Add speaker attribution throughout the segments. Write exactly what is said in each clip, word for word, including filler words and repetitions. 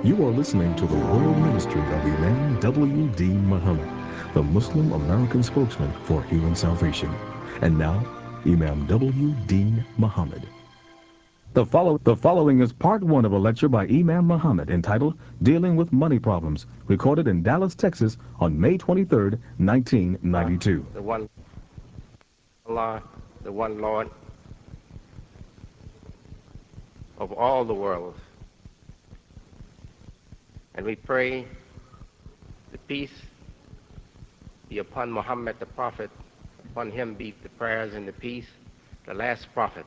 Speaker 1: You are listening to the Royal Ministry of Imam W D. Muhammad, the Muslim American spokesman for human salvation. And now, Imam W D. Muhammad. The, follow the following is part one of a lecture by Imam Muhammad entitled Dealing with Money Problems, recorded in Dallas, Texas on May twenty-third, nineteen ninety-two.
Speaker 2: The one Allah, the one Lord of all the worlds. And we pray the peace be upon Muhammad the Prophet, upon him be the prayers and the peace, the last prophet.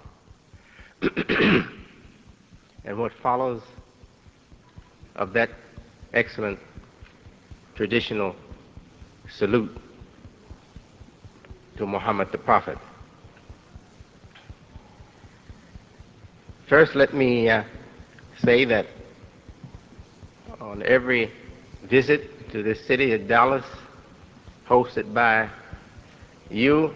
Speaker 2: And what follows of that excellent traditional salute to Muhammad the Prophet. First, let me uh, say that on every visit to this city of Dallas, hosted by you,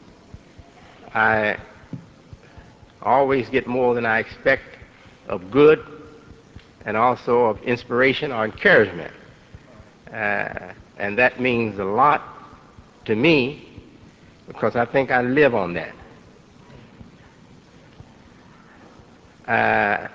Speaker 2: I always get more than I expect of good and also of inspiration or encouragement. Uh, and that means a lot to me because I think I live on that. Uh,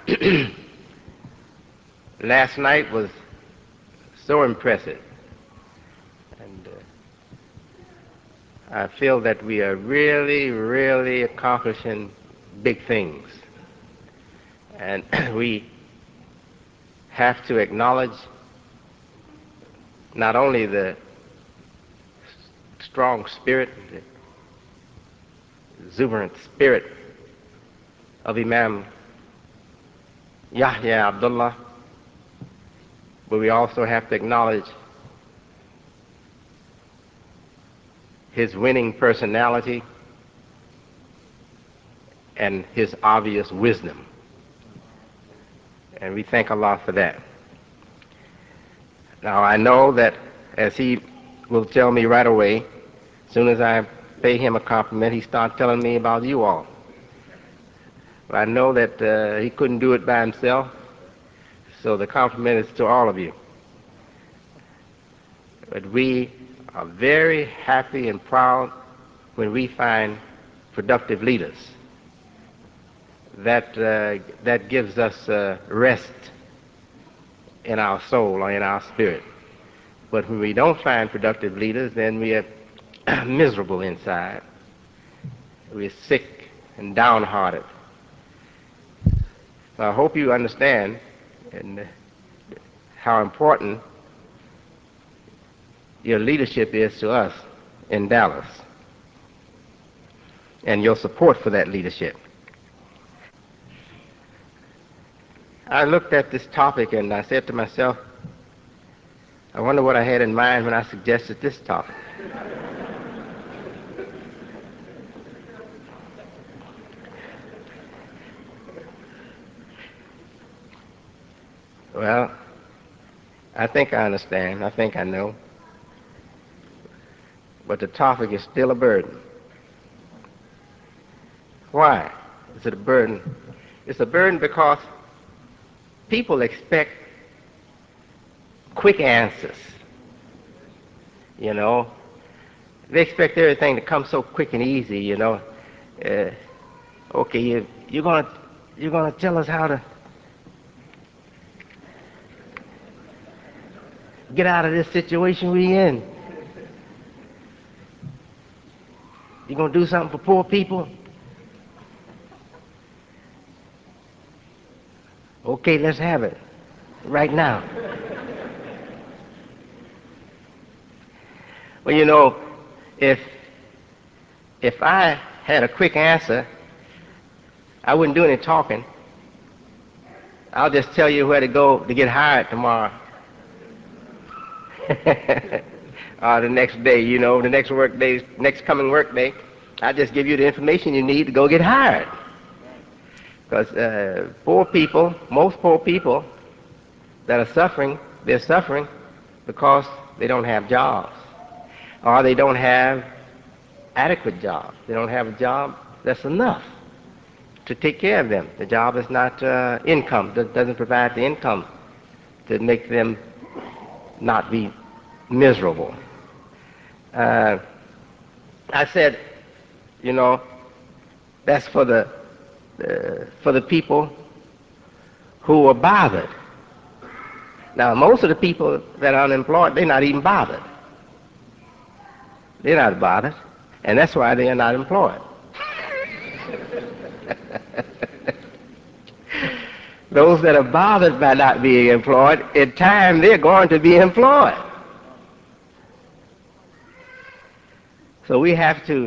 Speaker 2: last night was so impressive, and uh, I feel that we are really, really accomplishing big things, and we have to acknowledge not only the strong spirit, the exuberant spirit of Imam Yahya Abdullah, but we also have to acknowledge his winning personality and his obvious wisdom. And we thank Allah for that. Now I know that, as he will tell me right away, as soon as I pay him a compliment, he starts telling me about you all. But I know that uh, he couldn't do it by himself, so the compliment is to all of you. But we are very happy and proud when we find productive leaders. That, uh, that gives us uh, rest in our soul or in our spirit. But when we don't find productive leaders, then we are miserable inside. We're sick and downhearted. So I hope you understand and how important your leadership is to us in Dallas and your support for that leadership. I looked at this topic and I said to myself, I wonder what I had in mind when I suggested this topic. Well, I think I understand. I think I know. But the topic is still a burden. Why is it a burden? It's a burden because people expect quick answers. You know, they expect everything to come so quick and easy. You know, uh, okay, you, you're gonna you're gonna tell us how to get out of this situation we're in. You're gonna do something for poor people. Okay, let's have it right now. Well, you know, if if I had a quick answer, I wouldn't do any talking. I'll just tell you where to go to get hired tomorrow. Or the next day, you know, the next work day, next coming work day, I'll just give you the information you need to go get hired. Because uh, poor people, most poor people that are suffering, they're suffering because they don't have jobs, or they don't have adequate jobs. They don't have a job that's enough to take care of them. The job is not uh, income, doesn't provide the income to make them not be miserable. Uh, I said, you know, that's for the uh, for the people who are bothered. Now, most of the people that are unemployed, they're not even bothered. They're not bothered, and that's why they are not employed. Those that are bothered by not being employed, in time they're going to be employed. So we have to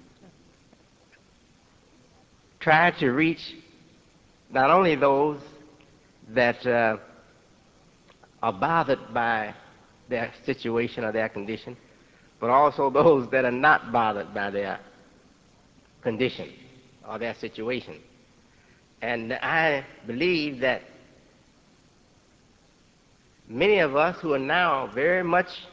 Speaker 2: try to reach not only those that uh, are bothered by their situation or their condition, but also those that are not bothered by their condition or their situation. And I believe that many of us who are now very much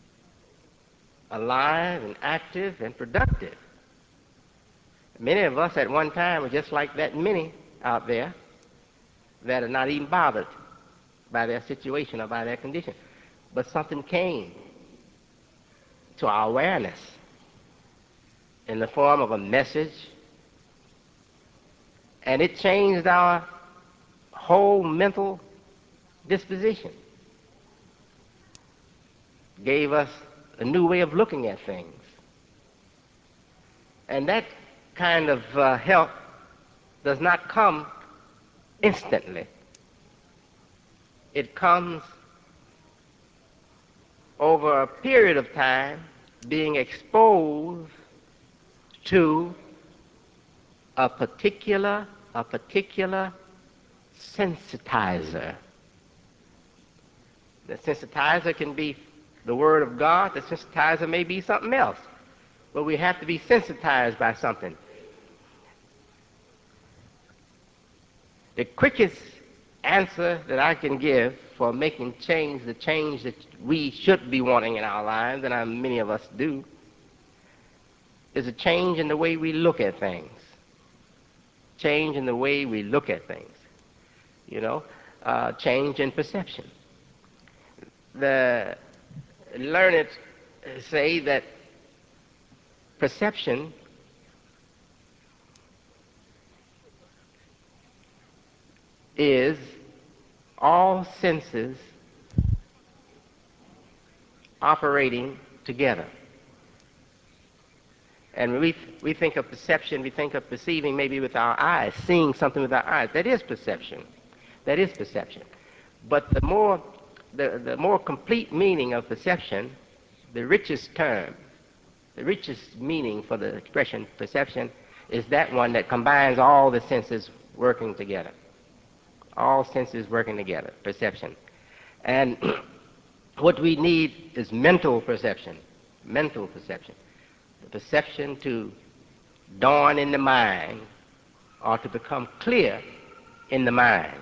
Speaker 2: alive and active and productive, many of us at one time were just like that many out there that are not even bothered by their situation or by their condition. But something came to our awareness in the form of a message, and it changed our whole mental disposition, gave us a new way of looking at things. And that kind of uh, help does not come instantly. It comes over a period of time, being exposed to a particular, a particular sensitizer. The sensitizer can be the Word of God. The sensitizer may be something else. But we have to be sensitized by something. The quickest answer that I can give for making change, the change that we should be wanting in our lives, and I, many of us do, is a change in the way we look at things. Change in the way we look at things. You know, uh, change in perception. The learned say that perception is all senses operating together. And when we, we think of perception, we think of perceiving maybe with our eyes, seeing something with our eyes. That is perception. That is perception. But the more, the, the more complete meaning of perception, the richest term, the richest meaning for the expression perception is that one that combines all the senses working together. All senses working together, perception. And what we need is mental perception, mental perception. The perception to dawn in the mind or to become clear in the mind.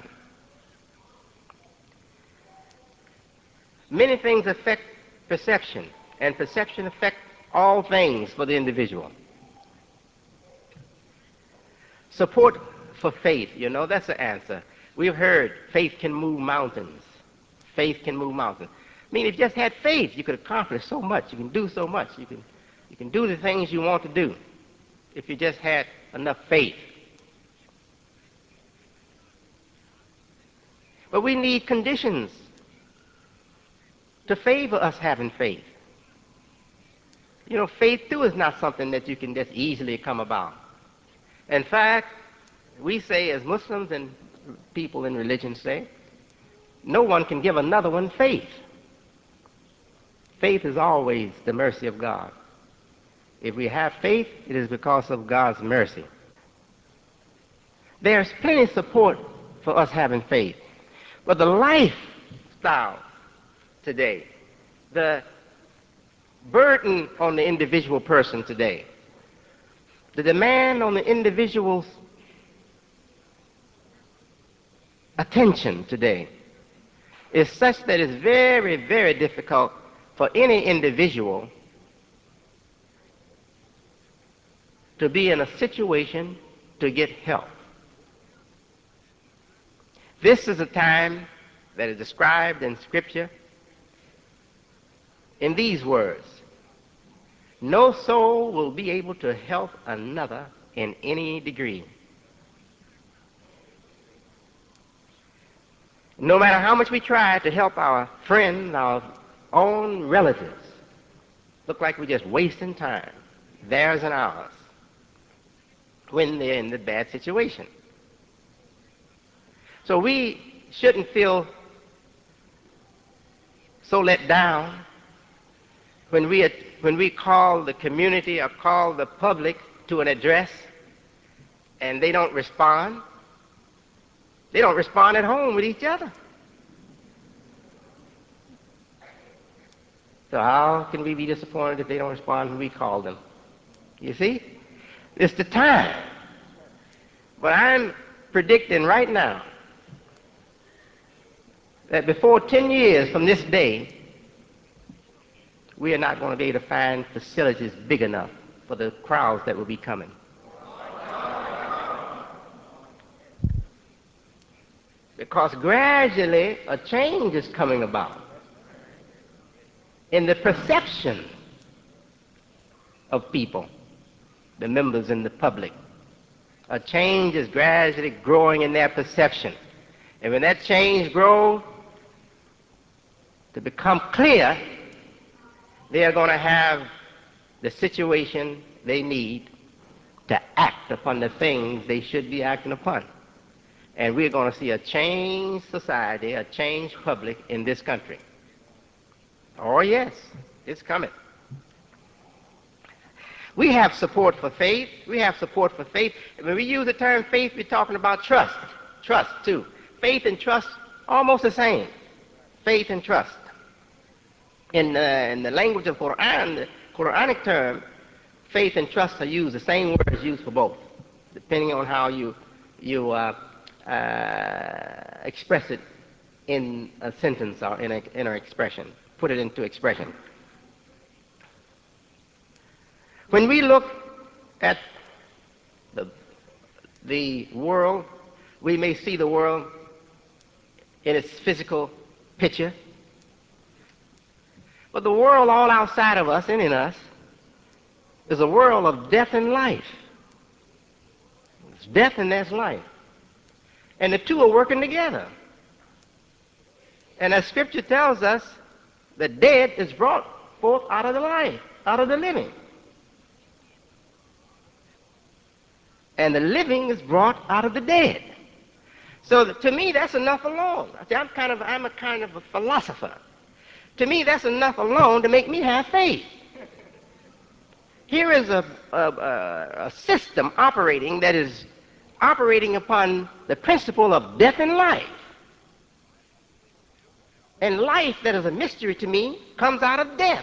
Speaker 2: Many things affect perception, and perception affects all things for the individual. Support for faith, you know, that's the answer. We've heard faith can move mountains. Faith can move mountains. I mean, if you just had faith, you could accomplish so much. You can do so much. You can, you can do the things you want to do if you just had enough faith. But we need conditions to favor us having faith. You know, faith, too, is not something that you can just easily come about. In fact, we say as Muslims and people in religion say, no one can give another one faith. Faith is always the mercy of God. If we have faith, it is because of God's mercy. There's plenty of support for us having faith. But the lifestyle today, the burden on the individual person today, the demand on the individual's attention today is such that it's very, very difficult for any individual to be in a situation to get help. This is a time that is described in Scripture in these words: no soul will be able to help another in any degree. No matter how much we try to help our friends, our own relatives, look like we're just wasting time, theirs and ours, when they're in the bad situation. So we shouldn't feel so let down when we, when we call the community or call the public to an address and they don't respond. They don't respond at home with each other. So how can we be disappointed if they don't respond when we call them? You see? It's the time. But I'm predicting right now that before ten years from this day, we are not going to be able to find facilities big enough for the crowds that will be coming. Because gradually a change is coming about in the perception of people, the members in the public. A change is gradually growing in their perception. And when that change grows to become clear, they are going to have the situation they need to act upon the things they should be acting upon. And we're going to see a changed society, a changed public in this country. Oh yes, it's coming. We have support for faith. We have support for faith. When we use the term faith, we're talking about trust. Trust, too. Faith and trust, almost the same. Faith and trust. In, uh, in the language of Quran, the Quranic term, faith and trust are used, the same word is used for both, depending on how you, you uh, uh, express it in a sentence or in, a, in an expression, put it into expression. When we look at the, the world, we may see the world in its physical picture, but the world all outside of us and in us is a world of death and life. It's death and there's life. And the two are working together. And as Scripture tells us, the dead is brought forth out of the life, out of the living. And the living is brought out of the dead. So to me, that's enough alone. I'm kind of, I'm a kind of a philosopher. To me, that's enough alone to make me have faith. Here is a, a, a system operating that is operating upon the principle of death and life. And life that is a mystery to me comes out of death.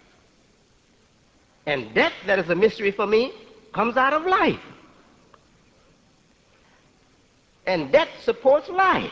Speaker 2: And death that is a mystery for me comes out of life. And death supports life.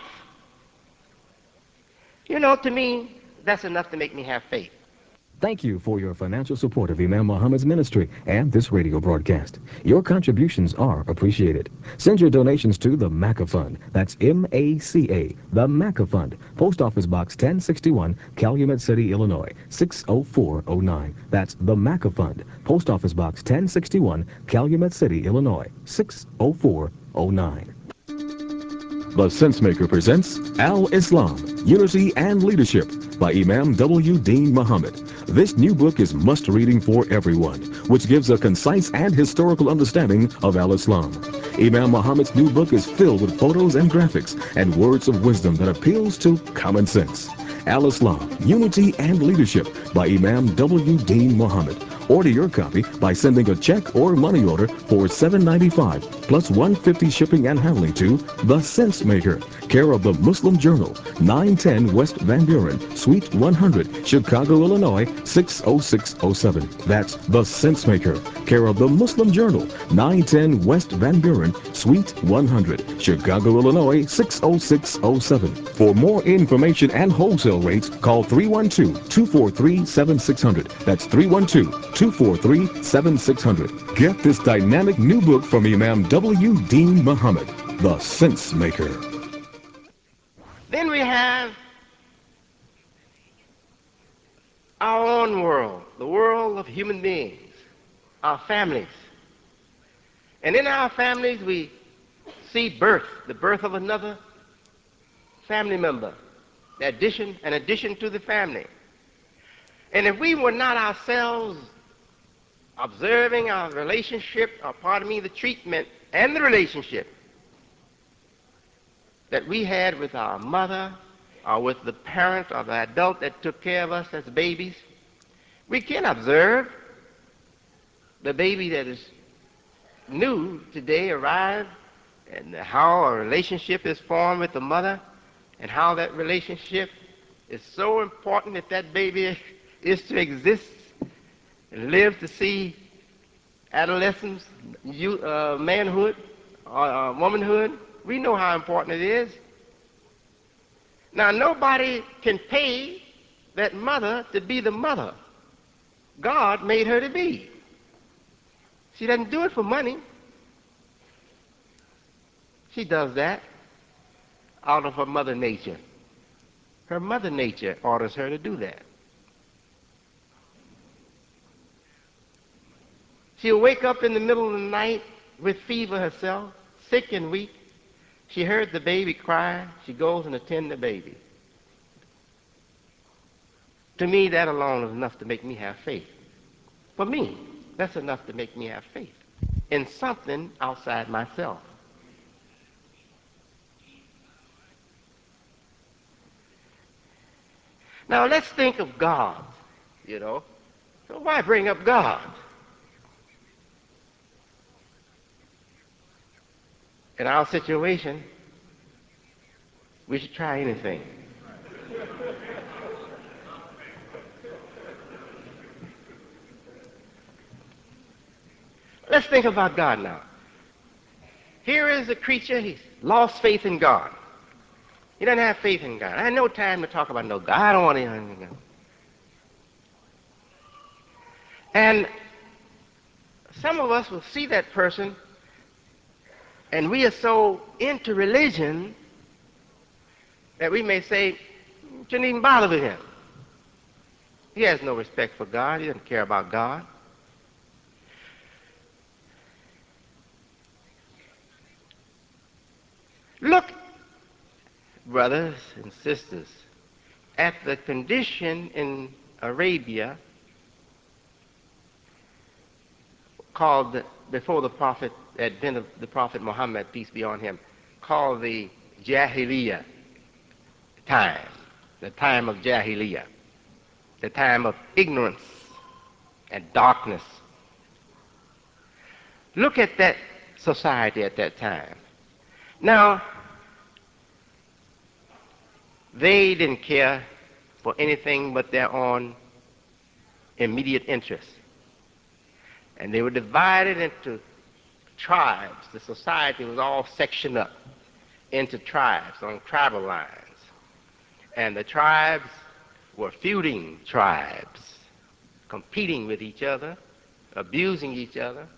Speaker 2: You know, to me, that's enough to make me have faith.
Speaker 1: Thank you for your financial support of Imam Muhammad's ministry and this radio broadcast. Your contributions are appreciated. Send your donations to the Maca Fund. That's M A C A, the Maca Fund. Post Office Box ten sixty-one, Calumet City, Illinois, six oh four oh nine. That's the Maca Fund. Post Office Box ten sixty-one, Calumet City, Illinois, six oh four oh nine. The Sensemaker presents Al-Islam, Unity and Leadership by Imam W. Dean Muhammad. This new book is must-reading for everyone, which gives a concise and historical understanding of Al-Islam. Imam Muhammad's new book is filled with photos and graphics and words of wisdom that appeals to common sense. Al-Islam, Unity and Leadership by Imam W. Dean Muhammad. Order your copy by sending a check or money order for seven ninety-five plus one fifty shipping and handling to The Sensemaker, care of the Muslim Journal, nine ten West Van Buren, Suite one hundred, Chicago, Illinois, six oh six oh seven. That's The Sensemaker, care of the Muslim Journal, nine ten West Van Buren, Suite one hundred, Chicago, Illinois, six oh six oh seven. For more information and wholesale rates, call three one two, two four three, seven six zero zero. That's three one two, two four three, seven six zero zero. Get this dynamic new book from Imam W. Dean Muhammad, The Sensemaker.
Speaker 2: Then we have human beings, our families. And in our families, we see birth, the birth of another family member, the addition, an addition to the family. And if we were not ourselves observing our relationship, or pardon me, the treatment and the relationship that we had with our mother, or with the parent or the adult that took care of us as babies, we can observe the baby that is new today arrived, and how a relationship is formed with the mother, and how that relationship is so important that that baby is to exist and live to see adolescence, youth, uh, manhood, or uh, womanhood. We know how important it is. Now, nobody can pay that mother to be the mother God made her to be. She doesn't do it for money. She does that out of her mother nature. Her mother nature orders her to do that. She'll wake up in the middle of the night with fever herself, sick and weak. She heard the baby cry. She goes and attends the baby. To me, that alone is enough to make me have faith. For me, that's enough to make me have faith in something outside myself. Now, let's think of God, you know. So why bring up God? In our situation, we should try anything. Let's think about God now. Here is a creature, he's lost faith in God. He doesn't have faith in God. I had no time to talk about no God. I don't want anything. And some of us will see that person, and we are so into religion that we may say, shouldn't even bother with him. He has no respect for God. He doesn't care about God. Look, brothers and sisters, at the condition in Arabia called, before the prophet, advent of the prophet Muhammad, peace be on him, called the Jahiliyyah time, the time of Jahiliyyah, the time of ignorance and darkness. Look at that society at that time. Now, they didn't care for anything but their own immediate interests. And they were divided into tribes. The society was all sectioned up into tribes on tribal lines. And the tribes were feuding tribes, competing with each other, abusing each other,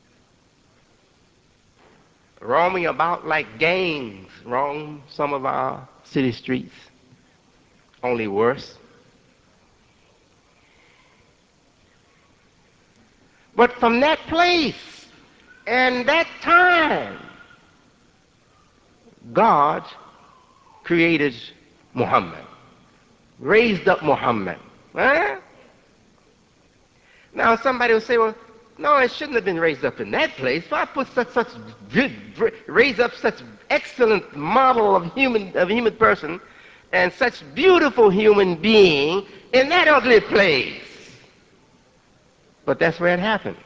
Speaker 2: roaming about like gangs roam some of our city streets, only worse. But from that place and that time, God created Muhammad, raised up Muhammad. Huh? Now somebody will say, well, no, it shouldn't have been raised up in that place. Why put such, such, raise up such excellent model of human, of human person and such beautiful human being in that ugly place? But that's where it happened.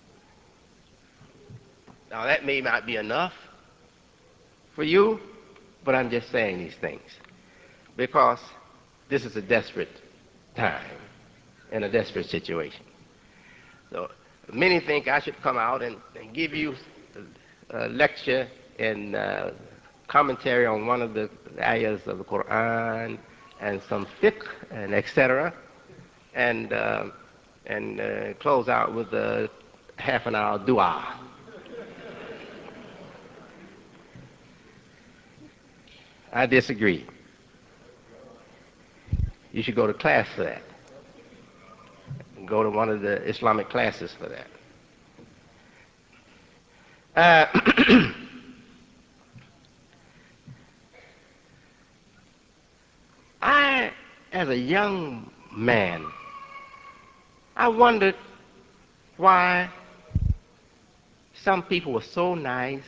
Speaker 2: Now that may not be enough for you, but I'm just saying these things because this is a desperate time and a desperate situation. So many think I should come out and, and give you a lecture and uh, commentary on one of the ayahs of the Quran and some fiqh and et cetera, and uh, and uh, close out with a half an hour dua. I disagree. You should go to class for that. go to one of the Islamic classes for that. Uh, I, as a young man, I wondered why some people were so nice,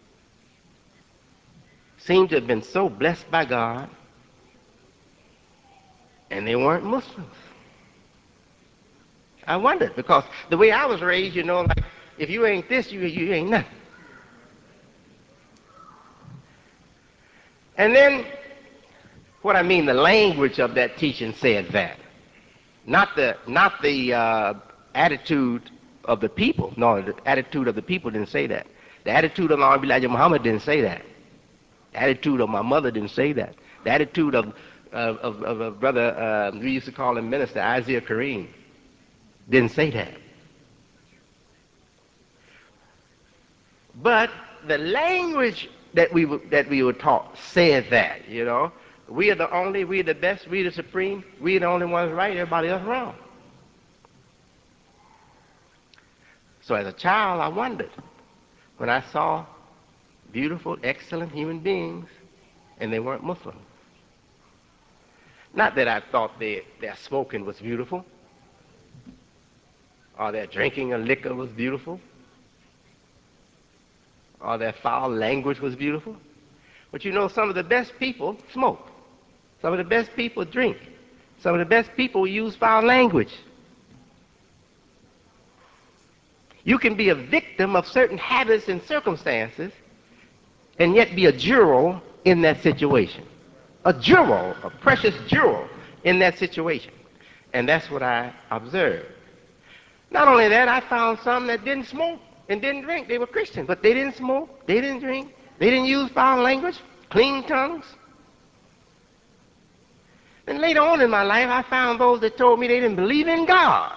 Speaker 2: seemed to have been so blessed by God, and they weren't Muslims. I wondered, because the way I was raised, you know, like, if you ain't this, you, you ain't nothing. And then, what I mean, the language of that teaching said that. Not the, not the uh, attitude of the people. No, the attitude of the people didn't say that. The attitude of Elijah Muhammad didn't say that. The attitude of my mother didn't say that. The attitude of, of, of, of a brother, uh, we used to call him Minister, Isaiah Kareem, didn't say that. But the language that we, that we were taught said that, you know. We are the only, we are the best, we are the supreme, we are the only ones right, everybody else wrong. So as a child, I wondered when I saw beautiful, excellent human beings, and they weren't Muslim. Not that I thought they, their smoking was beautiful, or their drinking of liquor was beautiful, or their foul language was beautiful. But you know, some of the best people smoke. Some of the best people drink. Some of the best people use foul language. You can be a victim of certain habits and circumstances and yet be a juror in that situation. A juror, a precious juror in that situation. And that's what I observed. Not only that, I found some that didn't smoke and didn't drink. They were Christians, but they didn't smoke, they didn't drink, they didn't use foul language, clean tongues. And later on in my life, I found those that told me they didn't believe in God.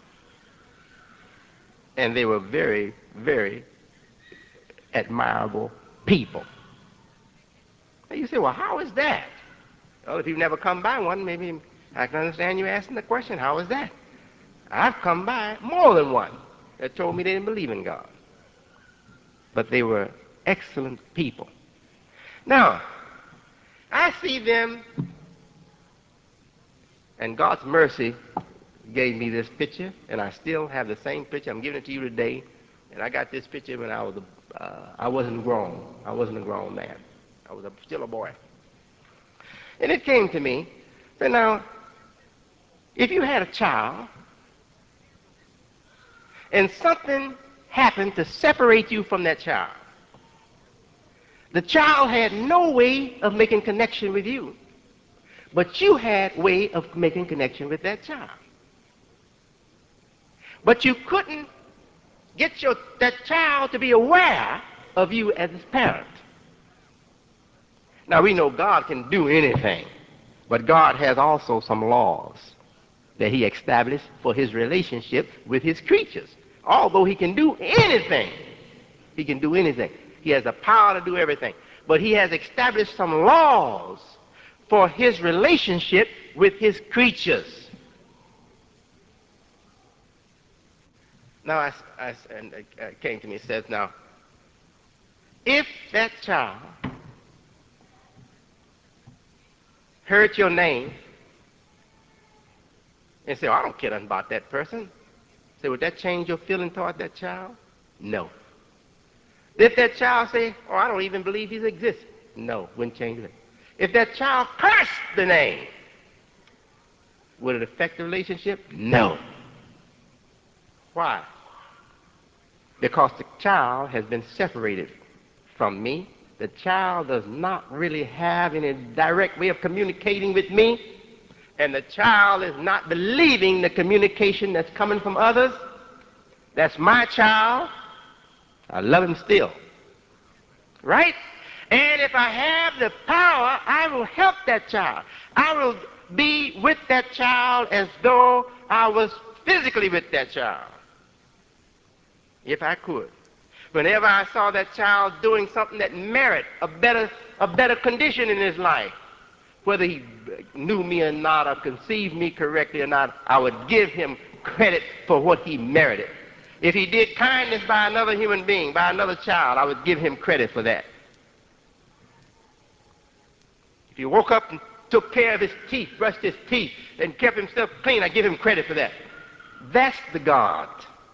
Speaker 2: And they were very, very admirable people. And you say, well, how is that? Well, if you've never come by one, maybe I can understand you asking the question, how is that? I've come by more than one that told me they didn't believe in God. But they were excellent people. Now, I see them, and God's mercy gave me this picture, and I still have the same picture. I'm giving it to you today, and I got this picture when I was a, uh, I wasn't grown. I wasn't a grown man. I was a, still a boy. And it came to me that now, if you had a child, and something happened to separate you from that child, the child had no way of making connection with you, but you had way of making connection with that child. But you couldn't get your, that child to be aware of you as his parent. Now we know God can do anything, but God has also some laws that he established for his relationship with his creatures. Although he can do anything, he can do anything. He has the power to do everything. But he has established some laws for his relationship with his creatures. Now, I, I, and it came to me, it says, now, if that child heard your name and said, oh, I don't care nothing about that person, say, would that change your feeling toward that child? No. If that child say, oh, I don't even believe he exists, no, wouldn't change it. If that child cursed the name, would it affect the relationship? No. Why? Because the child has been separated from me. The child does not really have any direct way of communicating with me, and the child is not believing the communication that's coming from others. That's my child. I love him still. Right? And if I have the power, I will help that child. I will be with that child as though I was physically with that child, if I could. Whenever I saw that child doing something that merit a better, a better condition in his life, whether he knew me or not, or conceived me correctly or not, I would give him credit for what he merited. If he did kindness by another human being, by another child, I would give him credit for that. If he woke up and took care of his teeth, brushed his teeth, and kept himself clean, I give him credit for that. That's the God.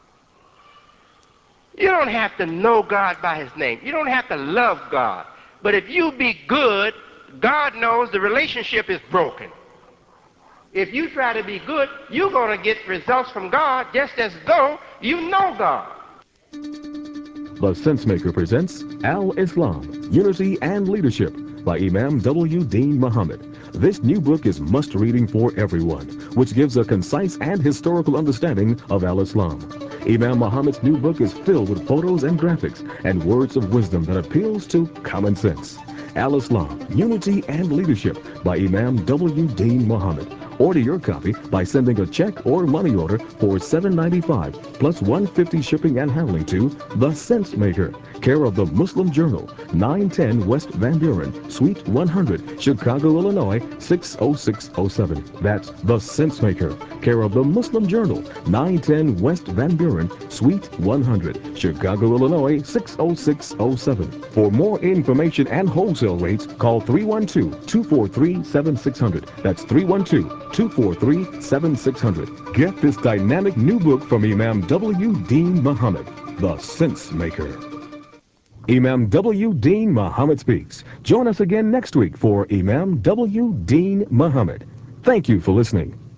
Speaker 2: You don't have to know God by his name. You don't have to love God. But if you be good, God knows the relationship is broken. If you try to be good, you're going to get results from God just as though you know God.
Speaker 1: The Sensemaker presents Al-Islam, Unity and Leadership by Imam W. Dean Muhammad. This new book is must-reading for everyone, which gives a concise and historical understanding of Al-Islam. Imam Muhammad's new book is filled with photos and graphics and words of wisdom that appeals to common sense. Al-Islam, Unity and Leadership by Imam W. Dean Muhammad. Order your copy by sending a check or money order for seven dollars and ninety-five cents plus one hundred fifty dollars shipping and handling to The Sensemaker, care of the Muslim Journal, nine ten West Van Buren, Suite one hundred, Chicago, Illinois, six oh six oh seven. That's The Sensemaker, care of the Muslim Journal, nine ten West Van Buren, Suite one hundred, Chicago, Illinois, six oh six oh seven. For more information and wholesale rates, call three one two, two four three, seven six zero zero. That's three one two, two four three, seven six zero zero. Get this dynamic new book from Imam W. Dean Muhammad, The Sensemaker. Imam W. Dean Muhammad Speaks. Join us again next week for Imam W. Dean Muhammad. Thank you for listening.